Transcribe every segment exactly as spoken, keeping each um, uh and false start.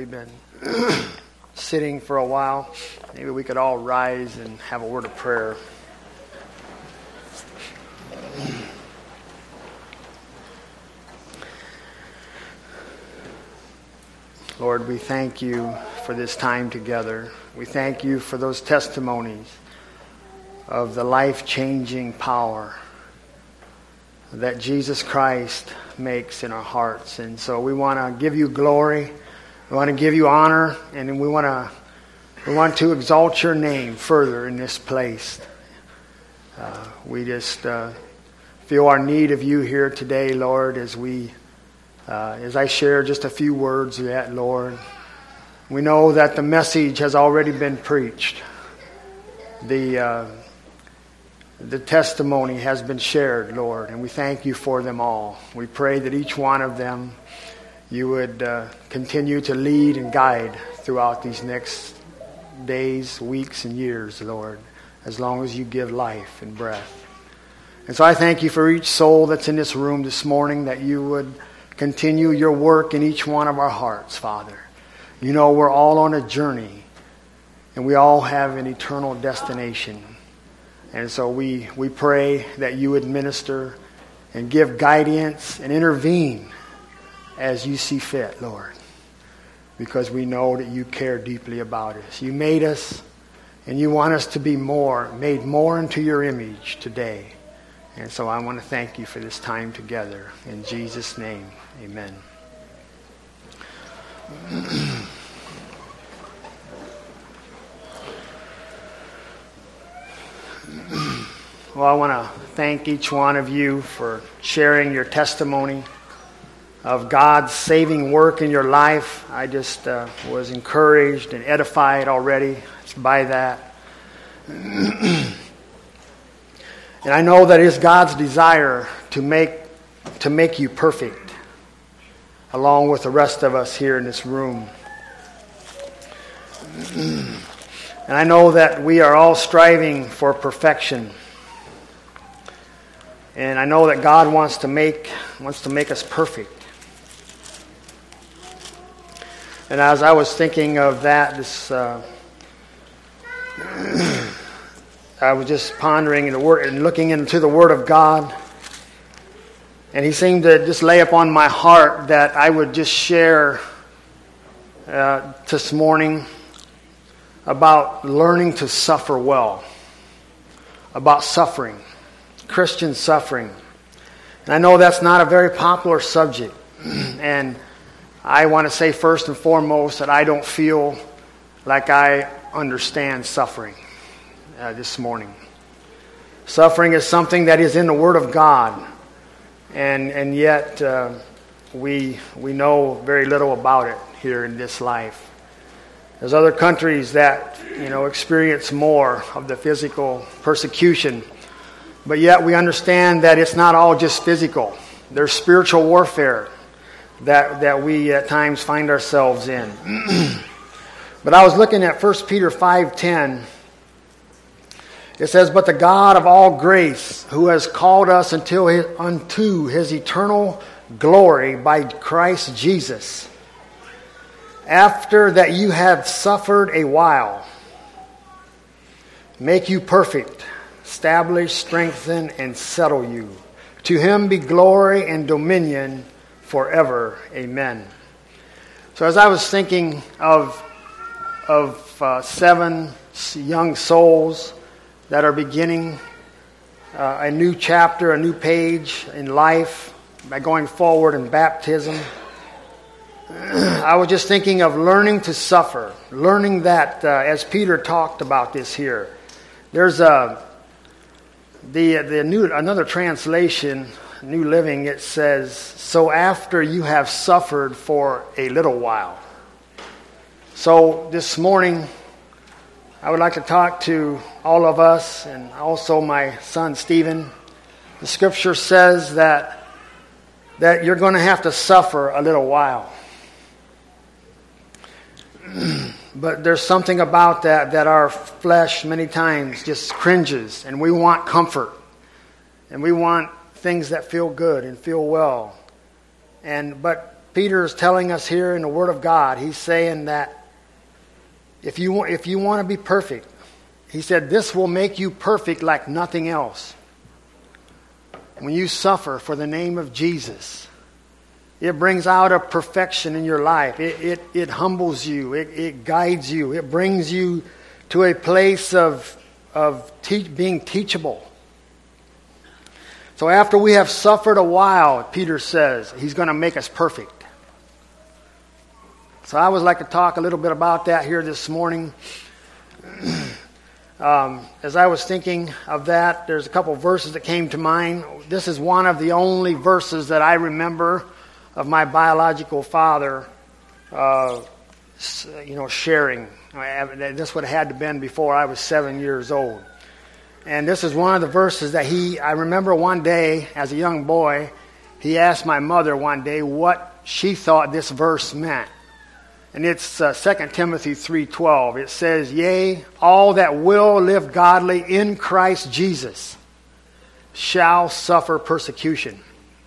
we've been sitting for a while. Maybe we could all rise and have a word of prayer. Lord, we thank you for this time together. We thank you for those testimonies of the life-changing power that Jesus Christ makes in our hearts. And so we want to give you glory. We want to give you honor. And we want to we want to exalt your name further in this place. Uh, we just uh, feel our need of you here today, Lord, as we uh, as I share just a few words of that, Lord. We know that the message has already been preached. The uh, The testimony has been shared, Lord, and we thank you for them all. We pray that each one of them you would uh, continue to lead and guide throughout these next days, weeks, and years, Lord, as long as you give life and breath. And so I thank you for each soul that's in this room this morning, that you would continue your work in each one of our hearts, Father. You know we're all on a journey, and we all have an eternal destination. And so we, we pray that you would minister and give guidance and intervene as you see fit, Lord. Because we know that you care deeply about us. You made us, and you want us to be more, made more into your image today. And so I want to thank you for this time together. In Jesus' name, amen. Well, I want to thank each one of you for sharing your testimony of God's saving work in your life. I just uh, was encouraged and edified already by that. And I know that it is God's desire to make to make you perfect, along with the rest of us here in this room. And I know that we are all striving for perfection. And I know that God wants to make wants to make us perfect. And as I was thinking of that, this uh, I was just pondering the word and looking into the Word of God. And He seemed to just lay upon my heart that I would just share uh, this morning about learning to suffer well, about suffering. Christian suffering. And I know that's not a very popular subject. And I want to say first and foremost that I don't feel like I understand suffering uh, this morning. Suffering is something that is in the Word of God. And and yet uh, we we know very little about it here in this life. There's other countries that, you know, experience more of the physical persecution. But yet we understand that it's not all just physical. There's spiritual warfare that, that we at times find ourselves in. But I was looking at First Peter five ten. It says, "But the God of all grace, who has called us until his, unto his eternal glory by Christ Jesus, after that you have suffered a while, make you perfect, establish, strengthen, and settle you. To him be glory and dominion forever. Amen." So as I was thinking of, of uh, seven young souls that are beginning uh, a new chapter, a new page in life by going forward in baptism, I was just thinking of learning to suffer. Learning that, uh, as Peter talked about this here, there's a The the new another translation, New Living, it says, "So after you have suffered for a little while." So this morning, I would like to talk to all of us and also my son Stephen. The Scripture says that that you're going to have to suffer a little while. But there's something about that that our flesh many times just cringes, and we want comfort, and we want things that feel good and feel well. And but Peter is telling us here in the Word of God, he's saying that if you want, if you want to be perfect, he said, this will make you perfect like nothing else. When you suffer for the name of Jesus, it brings out a perfection in your life. It, it, it humbles you. It, it guides you. It brings you to a place of, of te- being teachable. So after we have suffered a while, Peter says, he's going to make us perfect. So I would like to talk a little bit about that here this morning. Um, as I was thinking of that, there's a couple of verses that came to mind. This is one of the only verses that I remember of my biological father, uh, you know, sharing. This would have had to have been before I was seven years old. And this is one of the verses that he, I remember one day as a young boy, he asked my mother one day what she thought this verse meant. And it's uh, Second Timothy three twelve. It says, yea, all that will live godly in Christ Jesus shall suffer persecution.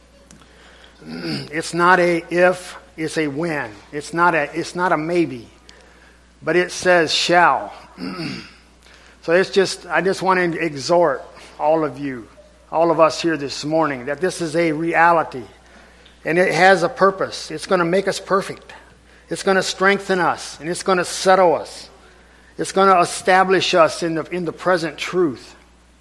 It's not a if, it's a when. It's not a, it's not a maybe. But it says shall. So it's just, I just want to exhort all of you, all of us here this morning, that this is a reality. And it has a purpose. It's going to make us perfect. It's going to strengthen us, and it's going to settle us. It's going to establish us in the in the present truth.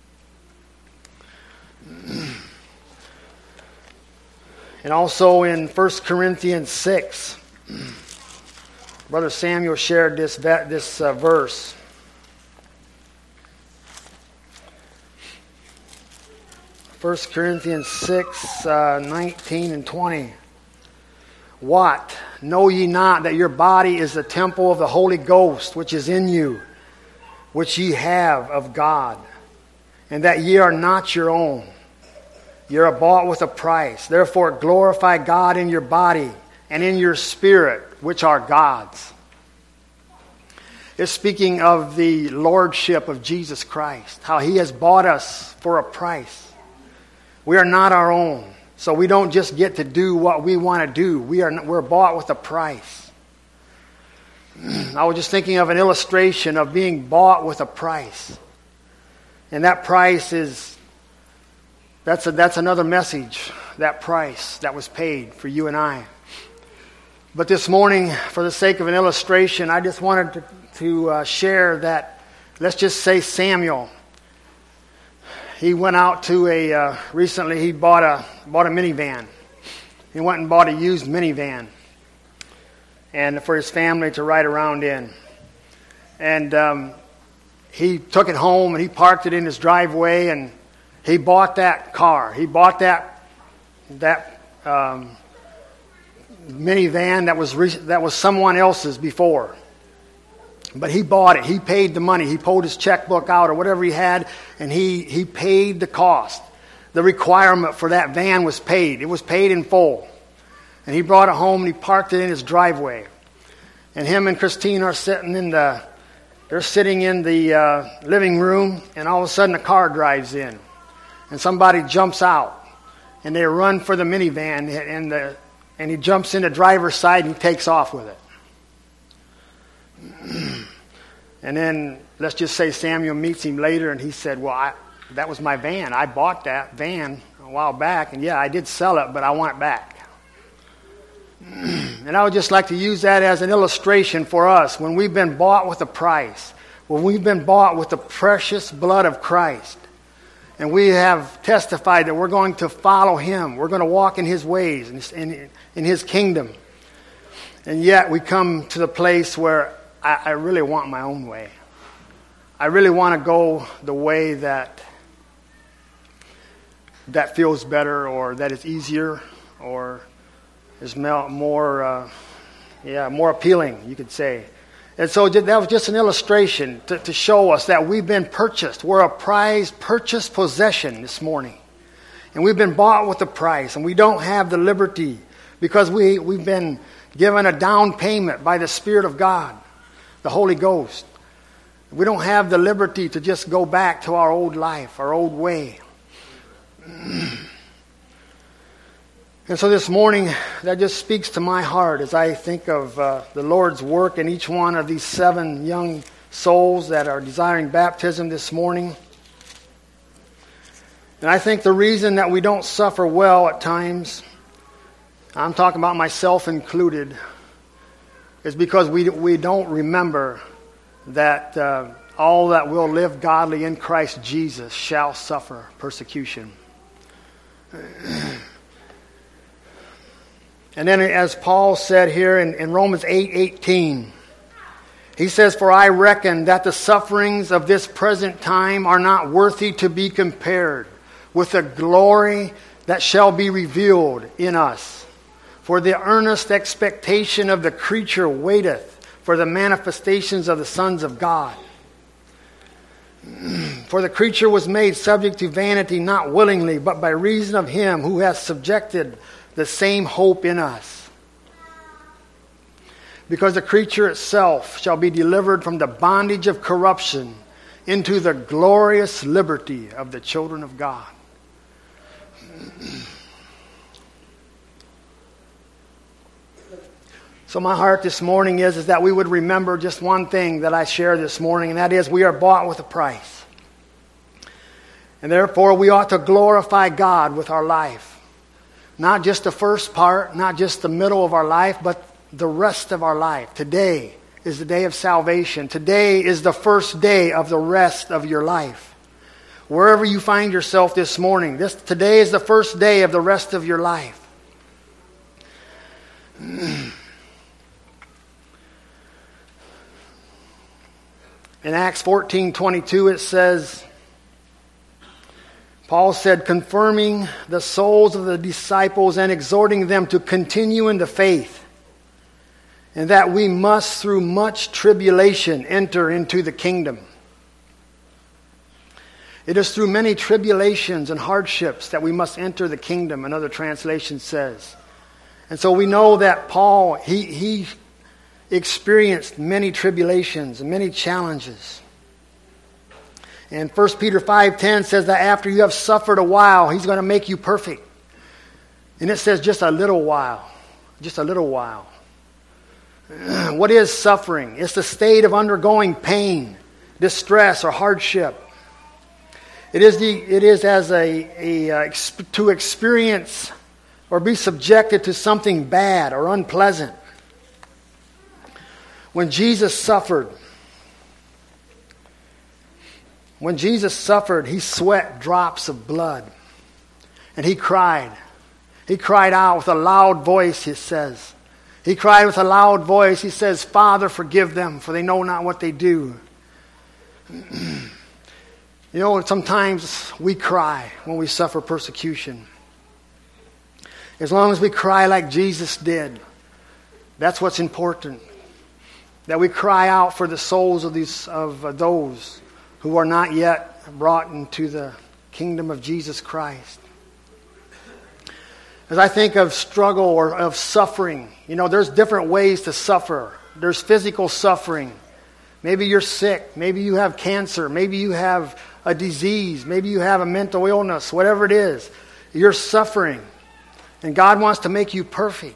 And also in First Corinthians six, Brother Samuel shared this this uh, verse. First Corinthians six, uh, nineteen and twenty. What? Know ye not that your body is the temple of the Holy Ghost, which is in you, which ye have of God, and that ye are not your own? Ye are bought with a price. Therefore glorify God in your body and in your spirit, which are God's. It's speaking of the lordship of Jesus Christ, how he has bought us for a price. We are not our own. So we don't just get to do what we want to do. We are, we're bought with a price. I was just thinking of an illustration of being bought with a price. And that price is, that's, a, that's another message, that price that was paid for you and I. But this morning, for the sake of an illustration, I just wanted to, to uh, share that, let's just say Samuel. He went out to a, uh, recently he bought a bought a minivan. He went and bought a used minivan. And for his family to ride around in. And um, he took it home and he parked it in his driveway and he bought that car. He bought that that um, minivan that was re- that was someone else's before. But he bought it. He paid the money. He pulled his checkbook out or whatever he had, and he, he paid the cost. The requirement for that van was paid. It was paid in full. And he brought it home and he parked it in his driveway. And him and Christine are sitting in the, they're sitting in the uh, living room, and all of a sudden a car drives in. And somebody jumps out. And they run for the minivan, and the and he jumps in the driver's side and he takes off with it. And then, let's just say Samuel meets him later and he said, well, I, that was my van. I bought that van a while back, and yeah, I did sell it, but I want it back. And I would just like to use that as an illustration for us. When we've been bought with a price, when we've been bought with the precious blood of Christ, and we have testified that we're going to follow him, we're going to walk in his ways, in, in, in his kingdom. And yet we come to the place where I, I really want my own way. I really want to go the way that that feels better, or that is easier, or is more, uh, yeah, more appealing, you could say. And so that was just an illustration to, to show us that we've been purchased. We're a prized, purchased possession this morning, and we've been bought with a price, and we don't have the liberty because we we've been given a down payment by the Spirit of God, the Holy Ghost. We don't have the liberty to just go back to our old life, our old way. And so this morning, that just speaks to my heart as I think of uh, the Lord's work in each one of these seven young souls that are desiring baptism this morning. And I think the reason that we don't suffer well at times, I'm talking about myself included, is because we we don't remember that uh, all that will live godly in Christ Jesus shall suffer persecution. And then as Paul said here in, in Romans eight eighteen, he says, "For I reckon that the sufferings of this present time are not worthy to be compared with the glory that shall be revealed in us. For the earnest expectation of the creature waiteth for the manifestations of the sons of God. For the creature was made subject to vanity, not willingly, but by reason of him who hath subjected the same hope in us. Because the creature itself shall be delivered from the bondage of corruption into the glorious liberty of the children of God." So my heart this morning is, is that we would remember just one thing that I share this morning, and that is we are bought with a price. And therefore we ought to glorify God with our life. Not just the first part, not just the middle of our life, but the rest of our life. Today is the day of salvation. Today is the first day of the rest of your life. Wherever you find yourself this morning, this today is the first day of the rest of your life. In Acts fourteen twenty-two it says, Paul said, "Confirming the souls of the disciples and exhorting them to continue in the faith, and that we must through much tribulation enter into the kingdom." It is through many tribulations and hardships that we must enter the kingdom, another translation says. And so we know that Paul, he, he experienced many tribulations and many challenges. And First Peter five ten says that after you have suffered a while, he's going to make you perfect. And it says just a little while. Just a little while. What is suffering? It's the state of undergoing pain, distress, or hardship. It is the it is as a, a uh, to experience or be subjected to something bad or unpleasant. When Jesus suffered, when Jesus suffered, he sweat drops of blood, and he cried. He cried out with a loud voice. He says, he cried with a loud voice. He says, "Father, forgive them, for they know not what they do." You know, sometimes we cry when we suffer persecution. As long as we cry like Jesus did, that's what's important. That we cry out for the souls of these of those who are not yet brought into the kingdom of Jesus Christ. As I think of struggle or of suffering, you know, there's different ways to suffer. There's physical suffering. Maybe you're sick. Maybe you have cancer. Maybe you have a disease. Maybe you have a mental illness. Whatever it is, you're suffering. And God wants to make you perfect.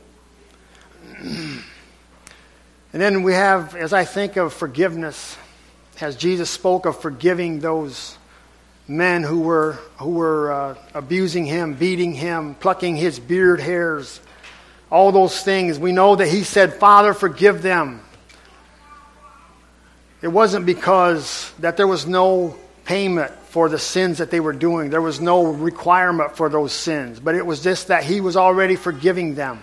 And then we have, as I think of forgiveness, as Jesus spoke of forgiving those men who were who were uh, abusing him, beating him, plucking his beard hairs, all those things, we know that he said, "Father, forgive them." It wasn't because that there was no payment for the sins that they were doing. There was no requirement for those sins. But it was just that he was already forgiving them.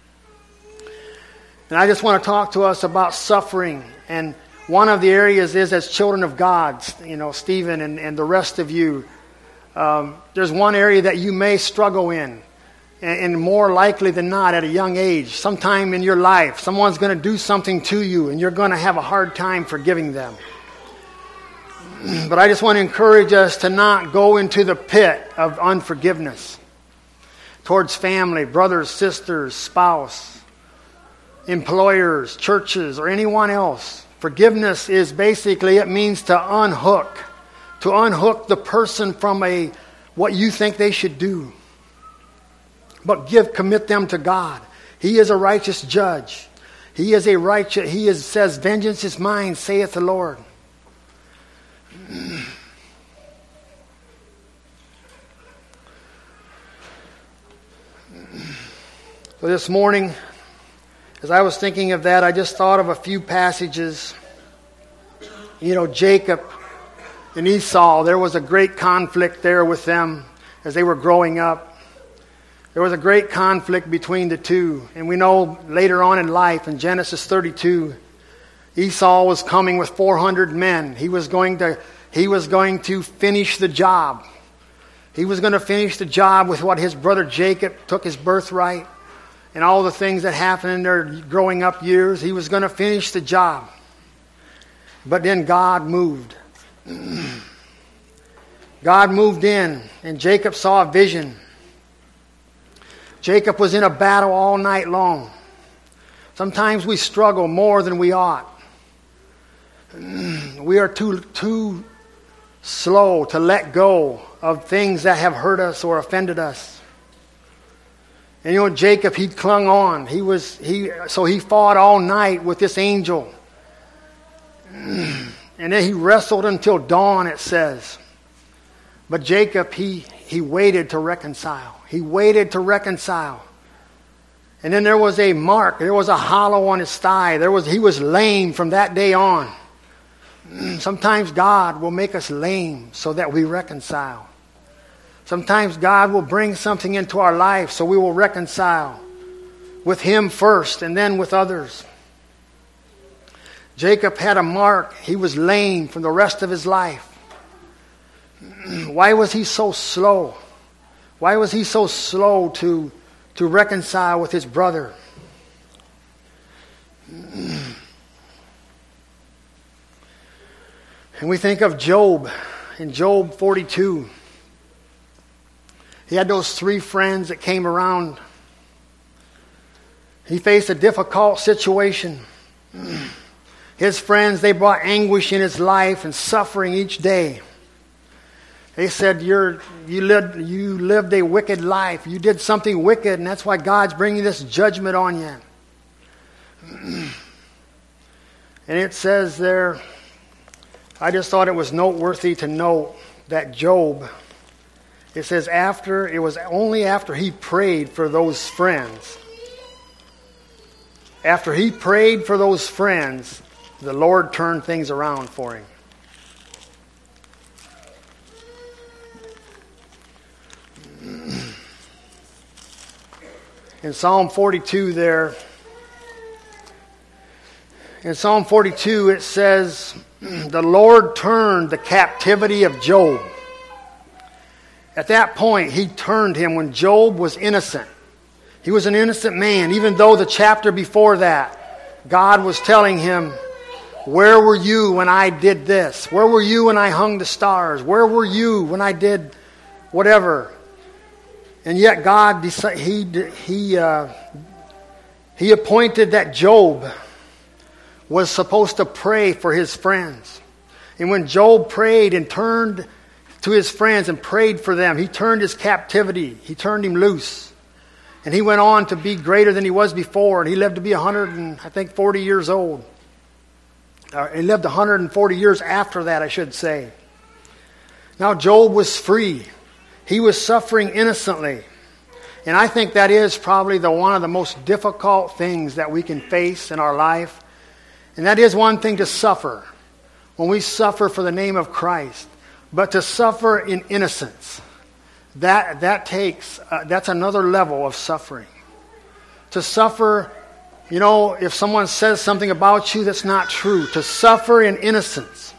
And I just want to talk to us about suffering. And one of the areas is as children of God, you know, Stephen and, and the rest of you, um, there's one area that you may struggle in. And, and more likely than not, at a young age, sometime in your life, someone's going to do something to you and you're going to have a hard time forgiving them. But I just want to encourage us to not go into the pit of unforgiveness towards family, brothers, sisters, spouse, employers, churches, or anyone else. Forgiveness is basically, it means to unhook, to unhook the person from a what you think they should do. but give, commit them to God. He is a righteous judge. He is a righteous, he is, says, vengeance is mine, saith the Lord. So this morning, as I was thinking of that, I just thought of a few passages. You know, Jacob and Esau, there was a great conflict there with them as they were growing up. There was a great conflict between the two. And we know later on in life, in Genesis thirty-two, Esau was coming with four hundred men. He was going to, he was going to finish the job. He was going to finish the job with what his brother Jacob took his birthright and all the things that happened in their growing up years. He was going to finish the job. But then God moved. God moved in, and Jacob saw a vision. Jacob was in a battle all night long. Sometimes we struggle more than we ought. We are too, too slow to let go of things that have hurt us or offended us. And you know, Jacob, he clung on. He was he so he fought all night with this angel. And then he wrestled until dawn, it says. But Jacob, he he waited to reconcile. He waited to reconcile. And then there was a mark. There was a hollow on his thigh. There was he was lame from that day on. Sometimes God will make us lame so that we reconcile. Sometimes God will bring something into our life so we will reconcile with Him first and then with others. Jacob had a mark. He was lame from the rest of his life. Why was he so slow? Why was he so slow to, to reconcile with his brother? And we think of Job in Job forty-two. He had those three friends that came around. He faced a difficult situation. His friends, they brought anguish in his life and suffering each day. They said, You're, you, lived, you lived a wicked life. You did something wicked, and that's why God's bringing this judgment on you. And it says there, I just thought it was noteworthy to note that Job, it says after, it was only after he prayed for those friends. After he prayed for those friends, the Lord turned things around for him. In Psalm forty-two there, in Psalm forty-two it says, the Lord turned the captivity of Job. At that point, He turned him when Job was innocent. He was an innocent man, even though the chapter before that, God was telling him, where were you when I did this? Where were you when I hung the stars? Where were you when I did whatever? And yet God, he, he, uh, he appointed that Job was supposed to pray for his friends. And when Job prayed and turned to his friends and prayed for them, he turned his captivity. He turned him loose. And he went on to be greater than he was before. And he lived to be one hundred and I think forty years old. Uh, he lived one hundred forty years after that, I should say. Now Job was free. He was suffering innocently. And I think that is probably the one of the most difficult things that we can face in our life. And that is one thing to suffer when we suffer for the name of Christ. But to suffer in innocence, that that takes, uh, that's another level of suffering. To suffer, you know, if someone says something about you that's not true, to suffer in innocence.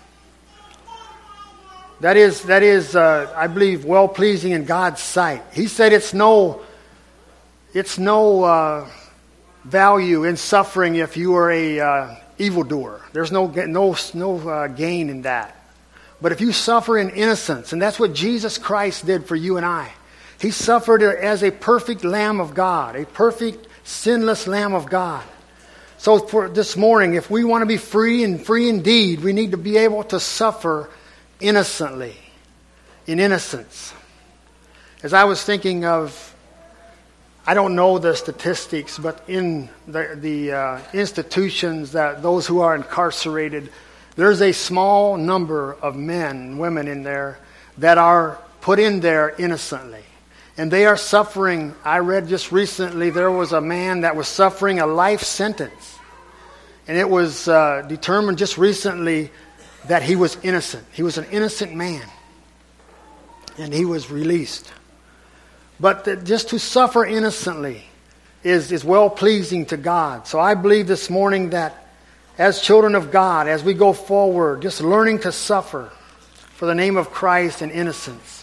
That is, that is, uh, I believe, well-pleasing in God's sight. He said it's no, it's no uh, value in suffering if you are a uh, evildoer. There's no no no uh, gain in that. But if you suffer in innocence, and that's what Jesus Christ did for you and I. He suffered as a perfect Lamb of God, a perfect, sinless Lamb of God. So for this morning, if we want to be free and free indeed, we need to be able to suffer innocently, in innocence. As I was thinking of I don't know the statistics, but in the, the uh, institutions that those who are incarcerated, there's a small number of men and women in there that are put in there innocently. And they are suffering. I read just recently there was a man that was suffering a life sentence. And it was uh, determined just recently that he was innocent. He was an innocent man. And he was released. But the, just to suffer innocently is, is well-pleasing to God. So I believe this morning that as children of God, as we go forward, just learning to suffer for the name of Christ in innocence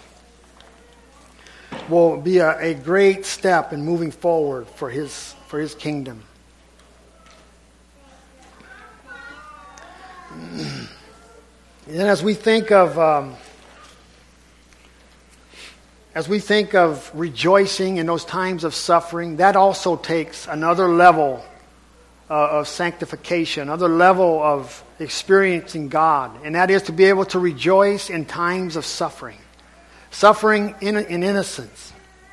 will be a, a great step in moving forward for His, for His kingdom. And as we think of... Um, As we think of rejoicing in those times of suffering, that also takes another level uh, of sanctification, another level of experiencing God. And that is to be able to rejoice in times of suffering. Suffering in, in innocence.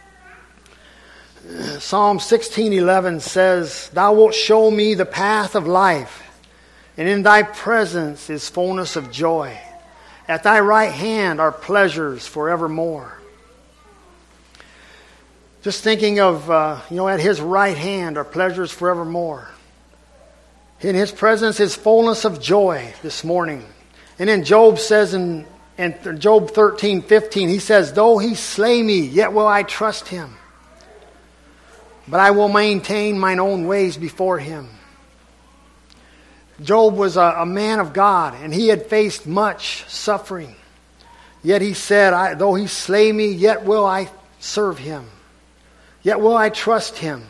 Psalm sixteen eleven says, "Thou wilt show me the path of life, and in Thy presence is fullness of joy. At Thy right hand are pleasures forevermore." Just thinking of, uh, you know, at His right hand are pleasures forevermore. In His presence is fullness of joy this morning. And then Job says in, in Job thirteen fifteen, he says, "Though He slay me, yet will I trust Him. But I will maintain mine own ways before Him." Job was a, a man of God, and he had faced much suffering. Yet he said, I, "Though He slay me, yet will I serve Him. Yet will I trust Him."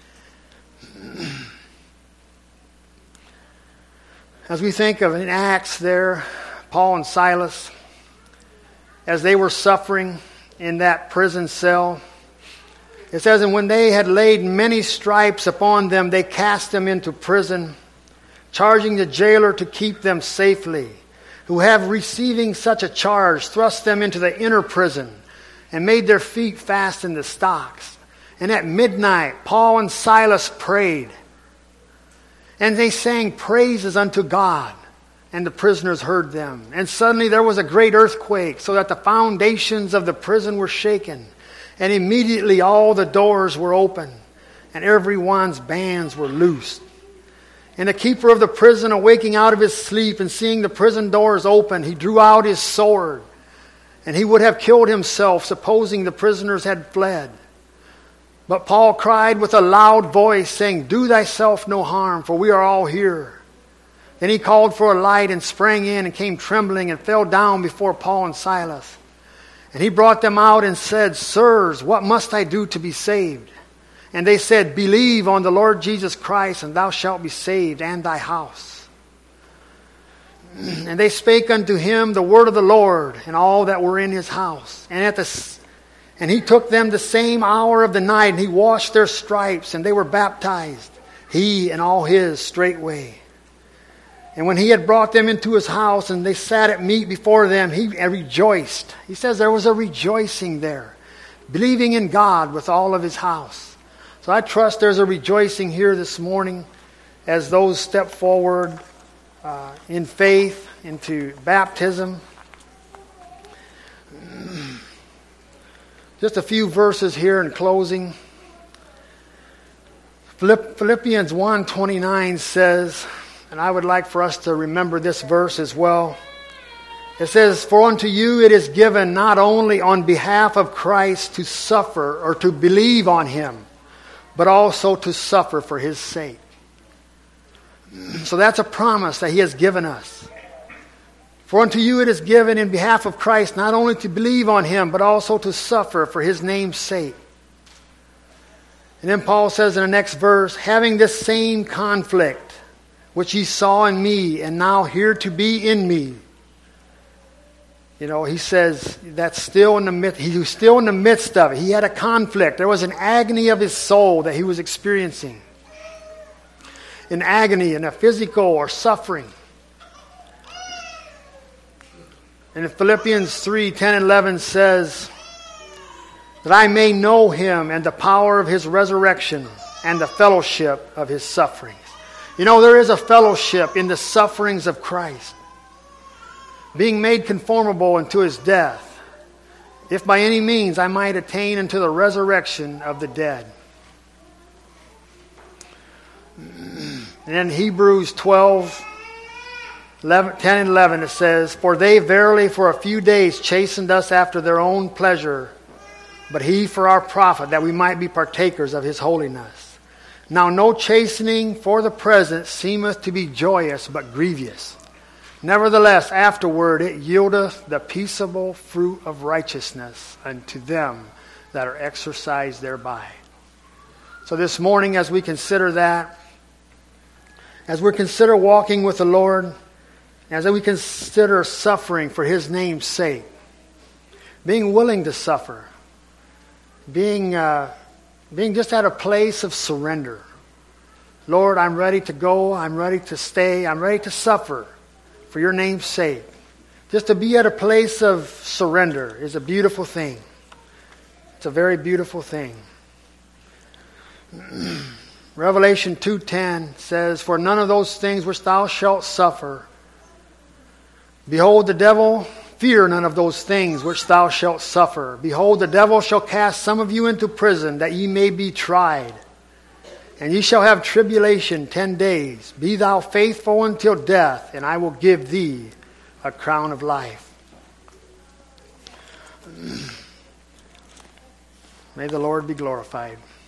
As we think of in Acts there, Paul and Silas, as they were suffering in that prison cell, it says, "And when they had laid many stripes upon them, they cast them into prison, charging the jailer to keep them safely, who have receiving such a charge, thrust them into the inner prison, and made their feet fast in the stocks. And at midnight, Paul and Silas prayed, and they sang praises unto God, and the prisoners heard them. And suddenly there was a great earthquake, so that the foundations of the prison were shaken. And immediately all the doors were opened, and every one's bands were loosed. And the keeper of the prison, awaking out of his sleep and seeing the prison doors open, he drew out his sword, and he would have killed himself, supposing the prisoners had fled. But Paul cried with a loud voice, saying, "Do thyself no harm, for we are all here." Then he called for a light and sprang in and came trembling and fell down before Paul and Silas. And he brought them out and said, "Sirs, what must I do to be saved?" And they said, "Believe on the Lord Jesus Christ, and thou shalt be saved, and thy house." And they spake unto him the word of the Lord, and all that were in his house. And at the And he took them the same hour of the night, and he washed their stripes, and they were baptized, he and all his straightway. And when he had brought them into his house, and they sat at meat before them, he rejoiced. He says there was a rejoicing there, believing in God with all of his house. So I trust there's a rejoicing here this morning as those step forward uh, in faith into baptism. Just a few verses here in closing. Philippians one twenty-nine says, and I would like for us to remember this verse as well. It says, "For unto you it is given not only on behalf of Christ to suffer or to believe on Him, but also to suffer for His sake." So that's a promise that He has given us. "For unto you it is given in behalf of Christ not only to believe on Him, but also to suffer for His name's sake." And then Paul says in the next verse, "Having this same conflict, which ye saw in me, and now here to be in me." You know, he says that's still in the midst, he was still in the midst of it. He had a conflict. There was an agony of his soul that he was experiencing. An agony and a physical or suffering. And in Philippians three ten and eleven says, that I may know him and the power of his resurrection and the fellowship of his sufferings. You know, there is a fellowship in the sufferings of Christ, being made conformable unto his death, if by any means I might attain unto the resurrection of the dead. And in Hebrews twelve, eleven, ten and eleven it says, For they verily for a few days chastened us after their own pleasure, but he for our profit, that we might be partakers of his holiness. Now no chastening for the present seemeth to be joyous, but grievous. Nevertheless, afterward it yieldeth the peaceable fruit of righteousness unto them that are exercised thereby. So this morning, as we consider that, as we consider walking with the Lord, as we consider suffering for his name's sake, being willing to suffer, being uh, being just at a place of surrender. Lord, I'm ready to go. I'm ready to stay. I'm ready to suffer for your name's sake. Just to be at a place of surrender is a beautiful thing. It's a very beautiful thing. Revelation two ten says, For none of those things which thou shalt suffer, behold, the devil, fear none of those things which thou shalt suffer. Behold, the devil shall cast some of you into prison, that ye may be tried. And ye shall have tribulation ten days. Be thou faithful until death, and I will give thee a crown of life. May the Lord be glorified.